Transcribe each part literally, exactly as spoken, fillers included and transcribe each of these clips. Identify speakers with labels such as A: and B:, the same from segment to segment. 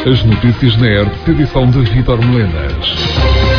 A: As notícias na E R T, edição de Vítor Melenas.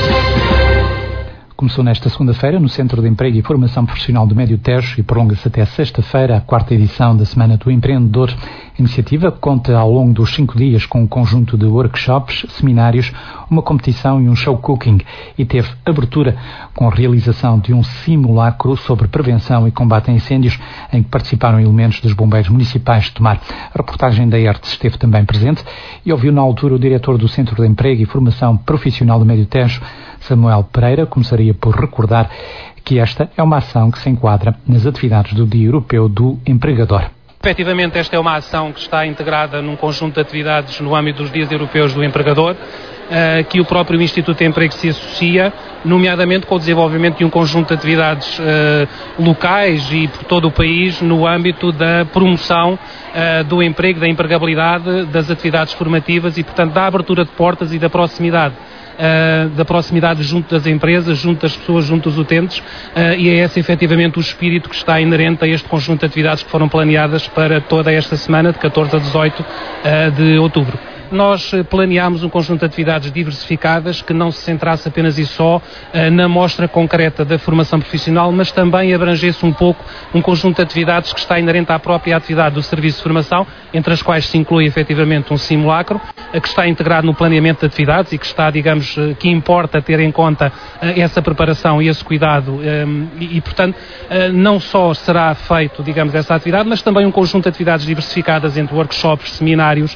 B: Começou nesta segunda-feira no Centro de Emprego e Formação Profissional do Médio Tejo e prolonga-se até sexta-feira a quarta edição da Semana do Empreendedor. A iniciativa conta ao longo dos cinco dias com um conjunto de workshops, seminários, uma competição e um show cooking e teve abertura com a realização de um simulacro sobre prevenção e combate a incêndios em que participaram elementos dos bombeiros municipais de Tomar. A reportagem da E R T esteve também presente e ouviu na altura o diretor do Centro de Emprego e Formação Profissional do Médio Tejo, Samuel Pereira. Começaria por recordar que esta é uma ação que se enquadra nas atividades do Dia Europeu do Empregador.
C: Efetivamente, esta é uma ação que está integrada num conjunto de atividades no âmbito dos Dias Europeus do Empregador, uh, que o próprio Instituto de Emprego se associa, nomeadamente com o desenvolvimento de um conjunto de atividades uh, locais e por todo o país no âmbito da promoção uh, do emprego, da empregabilidade, das atividades formativas e, portanto, da abertura de portas e da proximidade. Uh, da proximidade junto das empresas, junto das pessoas, junto dos utentes, uh, e é esse efetivamente o espírito que está inerente a este conjunto de atividades que foram planeadas para toda esta semana, de catorze a dezoito uh, de outubro. Nós planeámos um conjunto de atividades diversificadas que não se centrasse apenas e só uh, na mostra concreta da formação profissional, mas também abrangesse um pouco um conjunto de atividades que está inerente à própria atividade do serviço de formação, entre as quais se inclui efetivamente um simulacro, uh, que está integrado no planeamento de atividades e que está, digamos, uh, que importa ter em conta uh, essa preparação e esse cuidado um, e, e, portanto, uh, não só será feito, digamos, essa atividade, mas também um conjunto de atividades diversificadas entre workshops, seminários,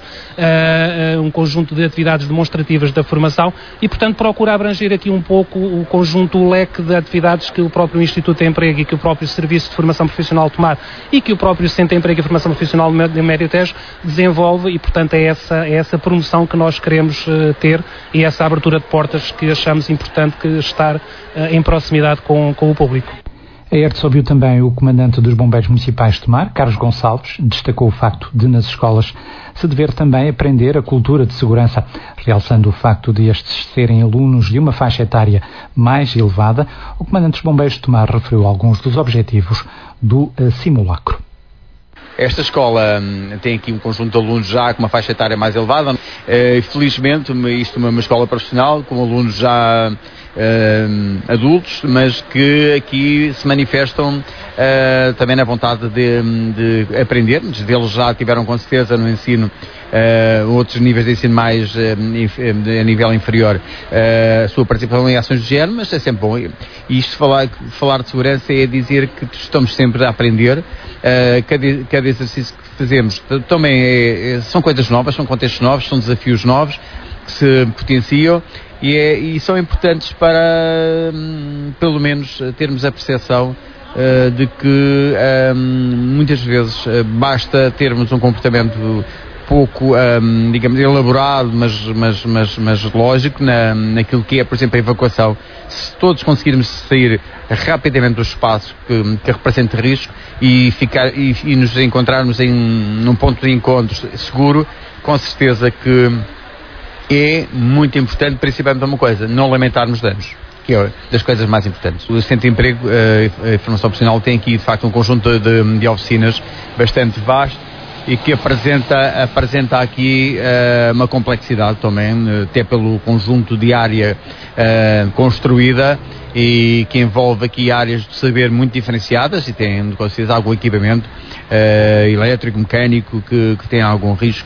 C: uh, um conjunto de atividades demonstrativas da formação e, portanto, procura abranger aqui um pouco o conjunto, o leque de atividades que o próprio Instituto de Emprego e que o próprio Serviço de Formação Profissional Tomar e que o próprio Centro de Emprego e Formação Profissional do Médio Tejo desenvolve e, portanto, é essa, é essa promoção que nós queremos uh, ter e essa abertura de portas que achamos importante que estar uh, em proximidade com, com o público.
B: A E R T ouviu também o comandante dos Bombeiros Municipais de Tomar, Carlos Gonçalves, destacou o facto de nas escolas se dever também aprender a cultura de segurança, realçando o facto de estes serem alunos de uma faixa etária mais elevada. O comandante dos Bombeiros de Tomar referiu alguns dos objetivos do uh, simulacro.
D: Esta escola hum, tem aqui um conjunto de alunos já com uma faixa etária mais elevada. Uh, felizmente, isto é uma escola profissional com alunos já uh, adultos, mas que aqui se manifestam uh, também na vontade de, de aprender. Muitos deles já tiveram com certeza no ensino Uh, outros níveis de ensino mais uh, inf, a nível inferior uh, a sua participação em ações de género, mas é sempre bom. E isto, falar, falar de segurança é dizer que estamos sempre a aprender. Uh, cada, cada exercício que fazemos também é, é, são coisas novas, são contextos novos, são desafios novos que se potenciam e, é, e são importantes para, um, pelo menos, termos a percepção Uh, de que um, muitas vezes uh, basta termos um comportamento pouco, um, digamos, elaborado, mas, mas, mas, mas lógico na, naquilo que é, por exemplo, a evacuação. Se todos conseguirmos sair rapidamente do espaço que, que representa risco e, ficar, e, e nos encontrarmos em num ponto de encontro seguro, com certeza que é muito importante, principalmente uma coisa, não lamentarmos danos, que é das coisas mais importantes. O Centro de Emprego e Formação Profissional tem aqui, de facto, um conjunto de, de oficinas bastante vasto e que apresenta, apresenta aqui uh, uma complexidade também, até pelo conjunto de área uh, construída e que envolve aqui áreas de saber muito diferenciadas e tem, com certeza, algum equipamento uh, elétrico, mecânico, que, que tem algum risco.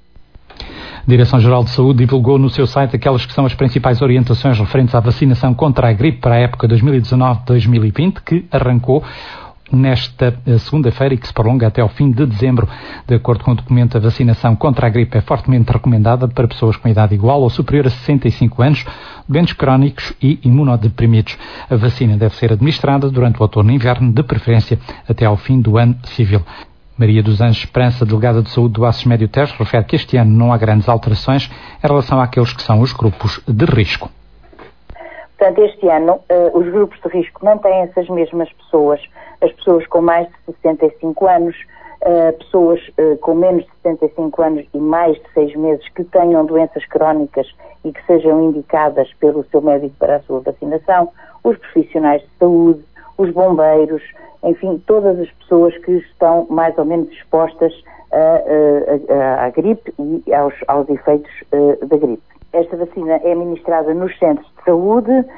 B: A Direção-Geral de Saúde divulgou no seu site aquelas que são as principais orientações referentes à vacinação contra a gripe para a época dois mil e dezanove a dois mil e vinte, que arrancou nesta segunda-feira e que se prolonga até ao fim de dezembro. De acordo com o documento, a vacinação contra a gripe é fortemente recomendada para pessoas com idade igual ou superior a sessenta e cinco anos, doentes crónicos e imunodeprimidos. A vacina deve ser administrada durante o outono e inverno, de preferência até ao fim do ano civil. Maria dos Anjos Esperança, delegada de saúde do ACES Médio Tejo, refere que este ano não há grandes alterações em relação àqueles que são os grupos de risco.
E: Portanto, este ano, uh, os grupos de risco mantêm-se as mesmas pessoas, as pessoas com mais de sessenta e cinco anos, uh, pessoas uh, com menos de sessenta e cinco anos e mais de seis meses que tenham doenças crónicas e que sejam indicadas pelo seu médico para a sua vacinação, os profissionais de saúde, os bombeiros, enfim, todas as pessoas que estão mais ou menos expostas a, a, a, à gripe e aos, aos efeitos uh, da gripe. Esta vacina é administrada nos centros de saúde, uh,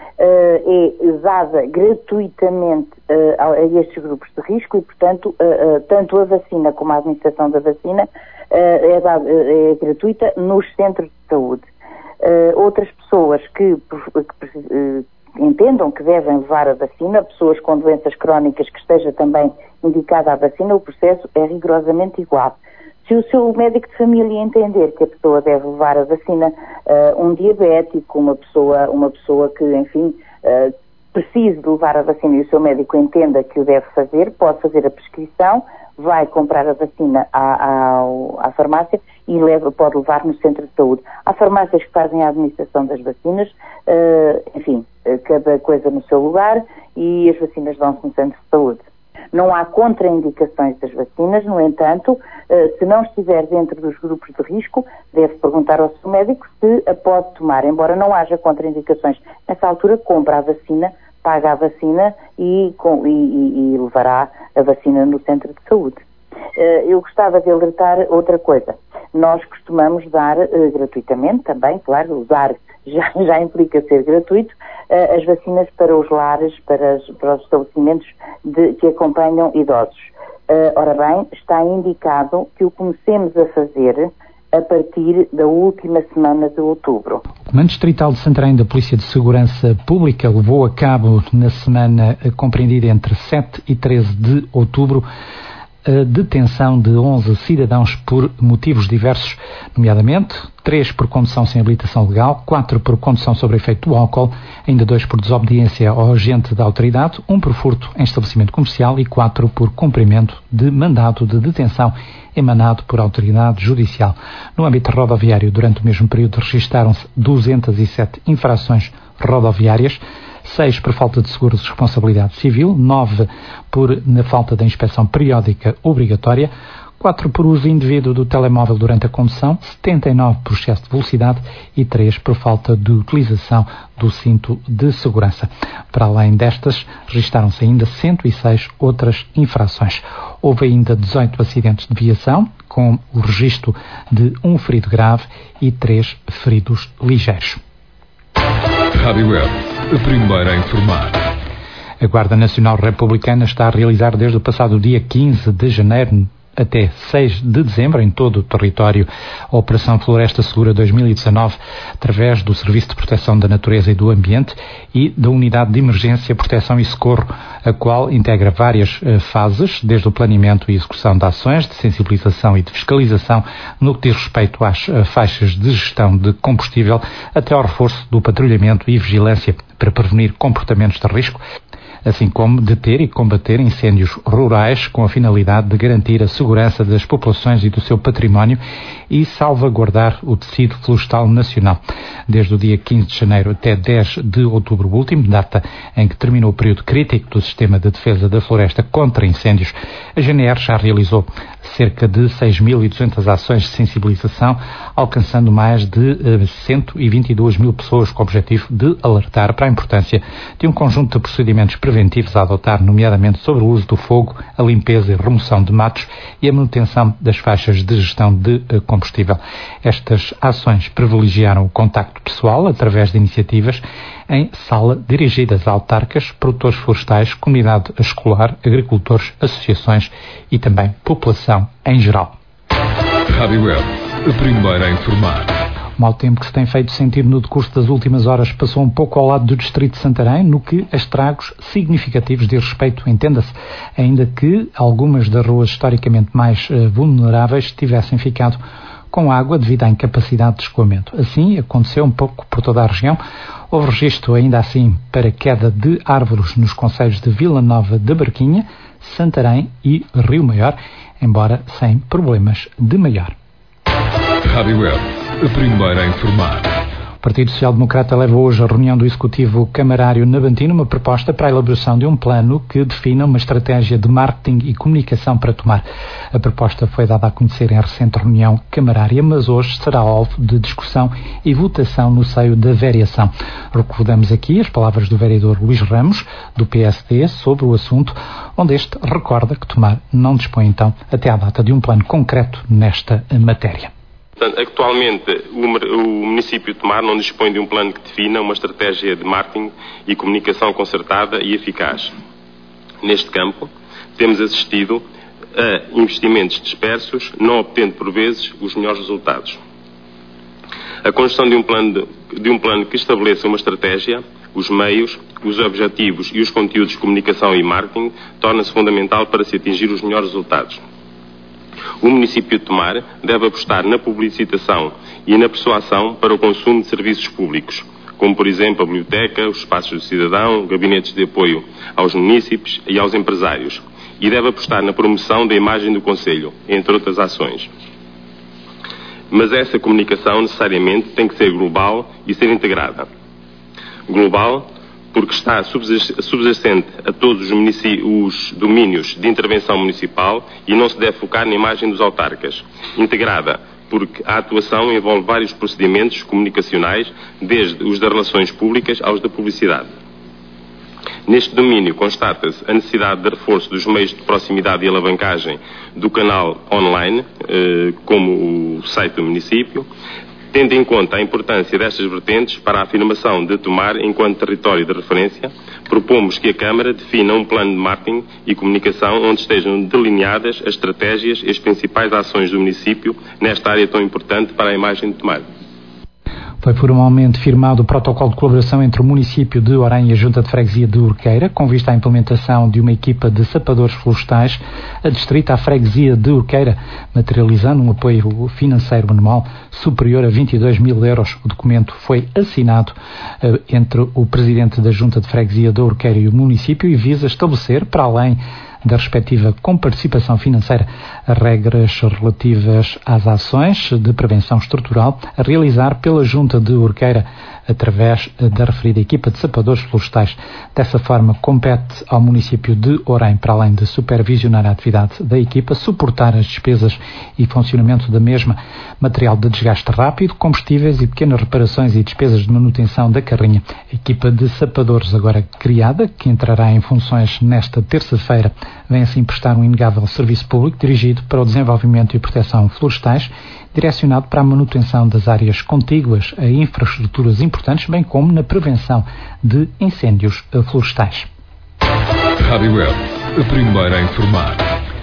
E: é dada gratuitamente uh, a, a estes grupos de risco e, portanto, uh, uh, tanto a vacina como a administração da vacina uh, é, dada, é gratuita nos centros de saúde. Uh, outras pessoas que, que uh, entendam que devem levar a vacina, pessoas com doenças crónicas que esteja também indicada a vacina, o processo é rigorosamente igual. Se o seu médico de família entender que a pessoa deve levar a vacina, uh, um diabético, uma pessoa, uma pessoa que, enfim, uh, precise de levar a vacina e o seu médico entenda que o deve fazer, pode fazer a prescrição, vai comprar a vacina à, à, à farmácia e leva, pode levar no centro de saúde. Há farmácias que fazem a administração das vacinas, uh, enfim, cada coisa no seu lugar e as vacinas dão-se no centro de saúde. Não há contraindicações das vacinas, no entanto, uh, se não estiver dentro dos grupos de risco, deve perguntar ao seu médico se a pode tomar, embora não haja contraindicações. Nessa altura, compra a vacina, paga a vacina e, com, e, e, e levará a vacina no centro de saúde. Uh, eu gostava de alertar outra coisa. Nós costumamos dar uh, gratuitamente também, claro, usar já, já implica ser gratuito, uh, as vacinas para os lares, para, as, para os estabelecimentos de, que acompanham idosos. Uh, ora bem, está indicado que o comecemos a fazer a partir da última semana de outubro.
B: O Comando Distrital de Santarém da Polícia de Segurança Pública levou a cabo na semana compreendida entre sete e treze de outubro a detenção de onze cidadãos por motivos diversos, nomeadamente três por condução sem habilitação legal, quatro por condução sob efeito do álcool, ainda dois por desobediência ao agente da autoridade, um por furto em estabelecimento comercial e quatro por cumprimento de mandado de detenção emanado por autoridade judicial. No âmbito rodoviário, durante o mesmo período, registaram-se duzentas e sete infrações rodoviárias, seis por falta de seguro de responsabilidade civil, nove por na falta da inspeção periódica obrigatória, quatro por uso indevido do telemóvel durante a condução, setenta e nove por excesso de velocidade e três por falta de utilização do cinto de segurança. Para além destas, registaram-se ainda cento e seis outras infrações. Houve ainda dezoito acidentes de viação, com o registro de um ferido grave e três feridos ligeiros.
A: Rádio Web, a primeira a informar.
B: A Guarda Nacional Republicana está a realizar desde o passado dia quinze de janeiro até seis de dezembro, em todo o território, a Operação Floresta Segura dois mil e dezanove, através do Serviço de Proteção da Natureza e do Ambiente e da Unidade de Emergência, Proteção e Socorro, a qual integra várias uh, fases, desde o planeamento e execução de ações de sensibilização e de fiscalização no que diz respeito às uh, faixas de gestão de combustível, até ao reforço do patrulhamento e vigilância para prevenir comportamentos de risco, assim como deter e combater incêndios rurais com a finalidade de garantir a segurança das populações e do seu património e salvaguardar o tecido florestal nacional. Desde o dia quinze de janeiro até dez de outubro último, data em que terminou o período crítico do Sistema de Defesa da Floresta contra incêndios, a G N R já realizou cerca de seis mil e duzentas ações de sensibilização, alcançando mais de uh, cento e vinte e duas mil pessoas, com o objetivo de alertar para a importância de um conjunto de procedimentos preventivos a adotar, nomeadamente sobre o uso do fogo, a limpeza e remoção de matos e a manutenção das faixas de gestão de uh, combustível. Estas ações privilegiaram o contacto pessoal através de iniciativas em sala dirigidas a autarcas, produtores florestais, comunidade escolar, agricultores, associações e também população em geral.
A: Rádio Web, a primeira a informar.
B: O mau tempo que se tem feito sentir no decurso das últimas horas passou um pouco ao lado do distrito de Santarém, no que a estragos significativos de respeito, entenda-se, ainda que algumas das ruas historicamente mais uh, vulneráveis tivessem ficado com água devido à incapacidade de escoamento. Assim, aconteceu um pouco por toda a região. Houve registro ainda assim para queda de árvores nos concelhos de Vila Nova de Barquinha, Santarém e Rio Maior, embora sem problemas de maior.
A: Rádio Web, a primeira a informar.
B: Partido Social Democrata leva hoje à reunião do Executivo Camarário Navantina uma proposta para a elaboração de um plano que defina uma estratégia de marketing e comunicação para tomar. A proposta foi dada a conhecer em recente reunião camarária, mas hoje será alvo de discussão e votação no seio da variação. Recordamos aqui as palavras do vereador Luís Ramos, do P S D, sobre o assunto, onde este recorda que Tomar não dispõe então até à data de um plano concreto nesta matéria.
F: Portanto, atualmente o, o município de Tomar não dispõe de um plano que defina uma estratégia de marketing e comunicação concertada e eficaz. Neste campo, temos assistido a investimentos dispersos, não obtendo por vezes os melhores resultados. A construção de um plano, de, de um plano que estabeleça uma estratégia, os meios, os objetivos e os conteúdos de comunicação e marketing torna-se fundamental para se atingir os melhores resultados. O município de Tomar deve apostar na publicitação e na persuasão para o consumo de serviços públicos, como por exemplo a biblioteca, os espaços do cidadão, gabinetes de apoio aos munícipes e aos empresários, e deve apostar na promoção da imagem do concelho, entre outras ações. Mas essa comunicação necessariamente tem que ser global e ser integrada. Global, porque está subjacente a todos os, os domínios de intervenção municipal e não se deve focar na imagem dos autarcas. Integrada, porque a atuação envolve vários procedimentos comunicacionais, desde os das relações públicas aos da publicidade. Neste domínio constata-se a necessidade de reforço dos meios de proximidade e alavancagem do canal online, como o site do município, tendo em conta a importância destas vertentes para a afirmação de Tomar enquanto território de referência, propomos que a Câmara defina um plano de marketing e comunicação onde estejam delineadas as estratégias e as principais ações do município nesta área tão importante para a imagem de Tomar.
B: Foi formalmente firmado o protocolo de colaboração entre o município de Orém e a Junta de Freguesia de Urqueira, com vista à implementação de uma equipa de sapadores florestais adstrita à Freguesia de Urqueira, materializando um apoio financeiro anual superior a vinte e dois mil euros. O documento foi assinado uh, entre o Presidente da Junta de Freguesia de Urqueira e o município e visa estabelecer, para além da respectiva comparticipação financeira, as regras relativas às ações de prevenção estrutural a realizar pela Junta de Urqueira através da referida equipa de sapadores florestais. Dessa forma, compete ao município de Orém, para além de supervisionar a atividade da equipa, suportar as despesas e funcionamento da mesma, material de desgaste rápido, combustíveis e pequenas reparações e despesas de manutenção da carrinha. A equipa de sapadores agora criada, que entrará em funções nesta terça-feira, vem assim prestar um inegável serviço público dirigido para o desenvolvimento e proteção florestais, direcionado para a manutenção das áreas contíguas a infraestruturas importantes, bem como na prevenção de incêndios florestais.
A: Rádio Web, a primeira a informar.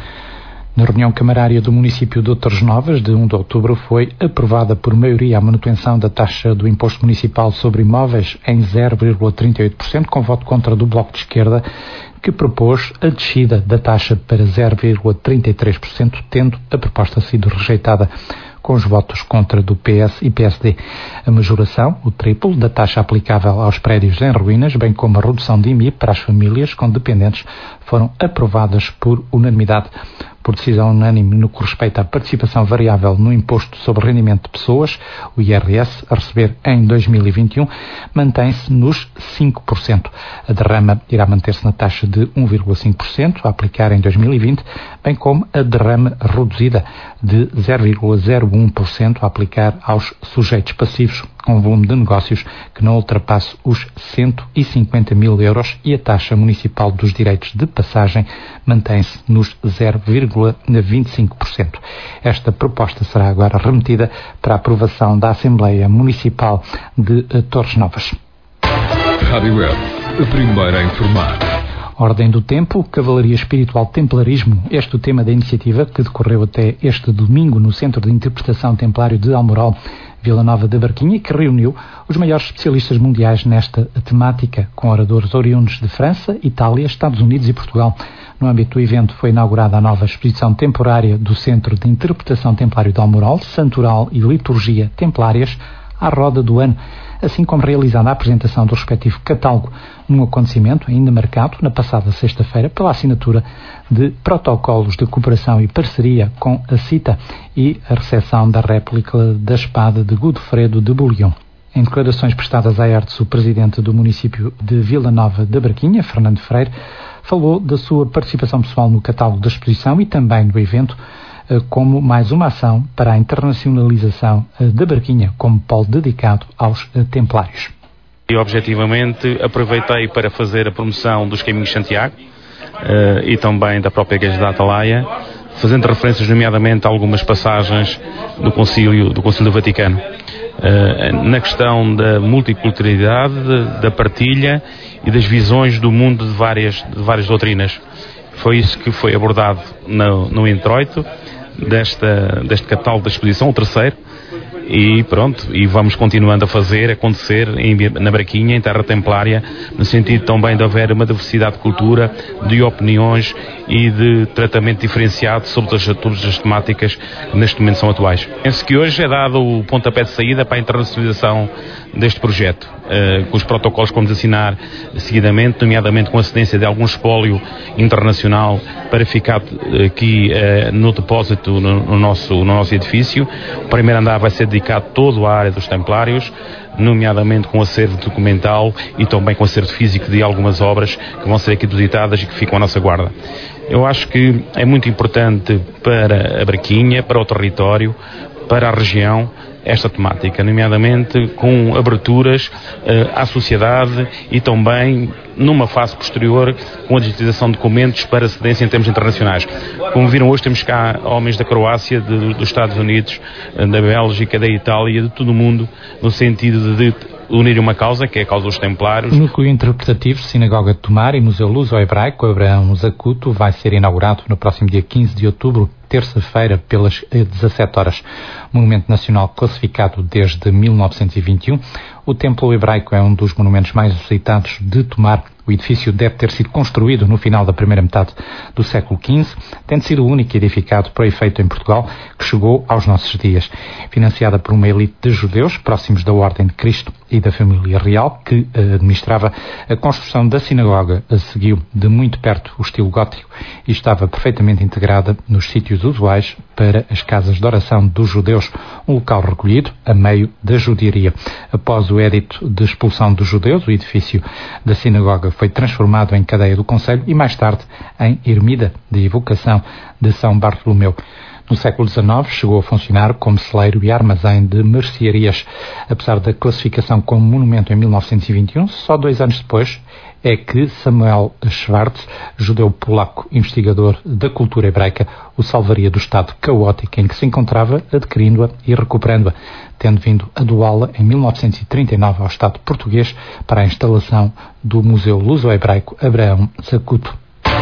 B: Na reunião camarária do município de Torres Novas, de primeiro de outubro, foi aprovada por maioria a manutenção da taxa do imposto municipal sobre imóveis em zero vírgula trinta e oito por cento, com voto contra do Bloco de Esquerda, que propôs a descida da taxa para zero vírgula trinta e três por cento, tendo a proposta sido rejeitada com os votos contra do P S e P S D. A majoração, o triplo, da taxa aplicável aos prédios em ruínas, bem como a redução de I M I para as famílias com dependentes, foram aprovadas por unanimidade. Por decisão unânime no que respeita à participação variável no imposto sobre rendimento de pessoas, o I R S, a receber em dois mil e vinte e um, mantém-se nos cinco por cento. A derrama irá manter-se na taxa de um vírgula cinco por cento, a aplicar em dois mil e vinte, bem como a derrama reduzida de zero vírgula zero um por cento, a aplicar aos sujeitos passivos com volume de negócios que não ultrapasse os cento e cinquenta mil euros, e a taxa municipal dos direitos de passagem mantém-se nos zero vírgula vinte e cinco por cento. Esta proposta será agora remetida para a aprovação da Assembleia Municipal de Torres Novas.
A: Rádio Web, a primeira a informar.
B: Ordem do Tempo, Cavalaria Espiritual Templarismo. Este é o tema da iniciativa que decorreu até este domingo no Centro de Interpretação Templário de Almoral, Vila Nova da Barquinha, que reuniu os maiores especialistas mundiais nesta temática, com oradores oriundos de França, Itália, Estados Unidos e Portugal. No âmbito do evento foi inaugurada a nova exposição temporária do Centro de Interpretação Templário de Almoral, Santoral e Liturgia Templárias, à roda do ano, assim como realizada a apresentação do respectivo catálogo, num acontecimento ainda marcado na passada sexta-feira pela assinatura de protocolos de cooperação e parceria com a CITA e a recepção da réplica da espada de Godofredo de Bouillon. Em declarações prestadas à Hertz, o presidente do município de Vila Nova da Braquinha, Fernando Freire, falou da sua participação pessoal no catálogo da exposição e também do evento como mais uma ação para a internacionalização da Braquinha como polo dedicado aos templários.
G: E objetivamente aproveitei para fazer a promoção dos Caminhos de Santiago uh, e também da própria Igreja da Atalaia, fazendo referências nomeadamente a algumas passagens do Concílio, do Concílio do Vaticano, uh, na questão da multiculturalidade, da partilha e das visões do mundo de várias, de várias doutrinas. Foi isso que foi abordado no, no introito desta, deste catálogo da exposição, o terceiro, e pronto, e vamos continuando a fazer acontecer em, na Braquinha, em Terra Templária, no sentido também de haver uma diversidade de cultura, de opiniões e de tratamento diferenciado sobre as, todas as temáticas que neste momento são atuais. Penso que hoje é dado o pontapé de saída para a internacionalização deste projeto, uh, com os protocolos que vamos assinar seguidamente, nomeadamente com a cedência de algum espólio internacional para ficar aqui uh, no depósito no, no, nosso, no nosso edifício. O primeiro andar vai ser dedicado todo à área dos templários, nomeadamente com acervo documental e também com acervo físico de algumas obras que vão ser aqui depositadas e que ficam à nossa guarda. Eu acho que é muito importante para a Braquinha, para o território, para a região, esta temática, nomeadamente com aberturas uh, à sociedade e também numa fase posterior com a digitalização de documentos para cedência em termos internacionais. Como viram, hoje temos cá homens da Croácia, de, dos Estados Unidos, da Bélgica, da Itália, de todo o mundo, no sentido de unir uma causa, que é a causa dos templários.
B: Núcleo Interpretativo, Sinagoga de Tomar e Museu Luso-Hebraico Abraão Zacuto vai ser inaugurado no próximo dia quinze de outubro, terça-feira, pelas dezassete horas. Monumento Nacional classificado desde mil novecentos e vinte e um, o Templo Hebraico é um dos monumentos mais visitados de Tomar. O edifício deve ter sido construído no final da primeira metade do século quinze, tendo sido o único edificado para efeito em Portugal que chegou aos nossos dias. Financiada por uma elite de judeus próximos da Ordem de Cristo e da família real, que administrava a construção da sinagoga, seguiu de muito perto o estilo gótico e estava perfeitamente integrada nos sítios usuais para as casas de oração dos judeus, um local recolhido a meio da judiaria. Após o édito de expulsão dos judeus, o edifício da sinagoga foi transformado em cadeia do concelho e mais tarde em ermida de evocação de São Bartolomeu. No século dezenove chegou a funcionar como celeiro e armazém de mercearias. Apesar da classificação como monumento em mil novecentos e vinte e um, só dois anos depois é que Samuel Schwartz, judeu polaco investigador da cultura hebraica, o salvaria do estado caótico em que se encontrava, adquirindo-a e recuperando-a, tendo vindo a doá-la em mil novecentos e trinta e nove ao Estado português para a instalação do Museu Luso-Hebraico Abraão Zacuto.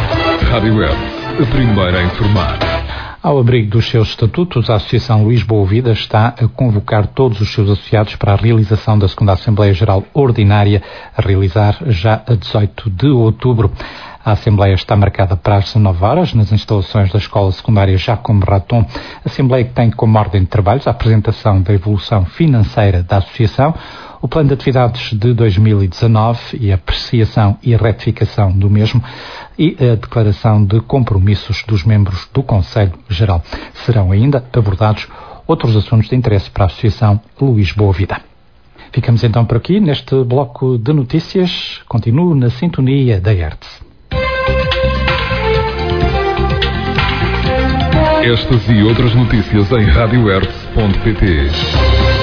A: Rádio Hertz, a primeira a informar.
B: Ao abrigo dos seus estatutos, a Associação Luís Boavida está a convocar todos os seus associados para a realização da segunda Assembleia Geral Ordinária, a realizar já a dezoito de outubro. A Assembleia está marcada para as dezenove horas nas instalações da Escola Secundária Jacome Raton. A Assembleia que tem como ordem de trabalhos a apresentação da evolução financeira da Associação, o plano de atividades de dois mil e dezanove e a apreciação e retificação do mesmo e a declaração de compromissos dos membros do Conselho Geral. Serão ainda abordados outros assuntos de interesse para a Associação Luís Boavida. Ficamos então por aqui neste bloco de notícias. Continuo na sintonia da Hertz.
A: Estas e outras notícias em rádio hertz ponto pt.